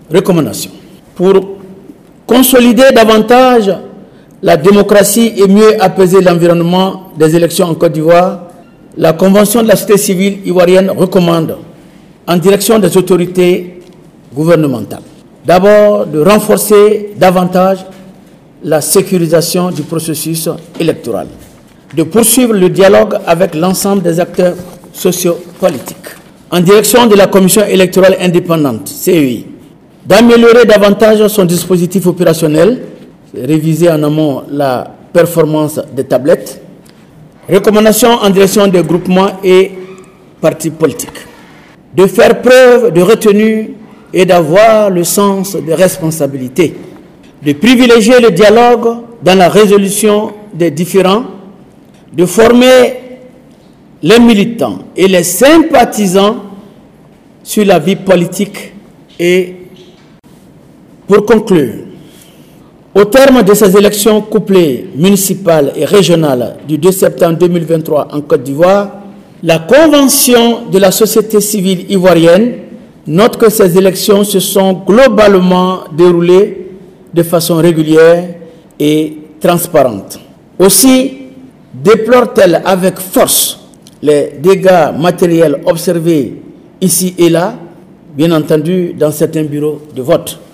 recommandations. Pour consolider davantage la démocratie et mieux apaiser l'environnement des élections en Côte d'Ivoire, la Convention de la société civile ivoirienne recommande, en direction des autorités gouvernementales, d'abord de renforcer davantage la sécurisation du processus électoral, de poursuivre le dialogue avec l'ensemble des acteurs sociopolitiques, en direction de la Commission électorale indépendante, CEI, d'améliorer davantage son dispositif opérationnel, réviser en amont la performance des tablettes, recommandations en direction des groupements et partis politiques, de faire preuve de retenue et d'avoir le sens des responsabilités, de privilégier le dialogue dans la résolution des différends, de former les militants et les sympathisants sur la vie politique et, pour conclure, au terme de ces élections couplées municipales et régionales du 2 septembre 2023 en Côte d'Ivoire, la Convention de la société civile ivoirienne note que ces élections se sont globalement déroulées de façon régulière et transparente. Aussi déplore-t-elle avec force les dégâts matériels observés ici et là, bien entendu dans certains bureaux de vote.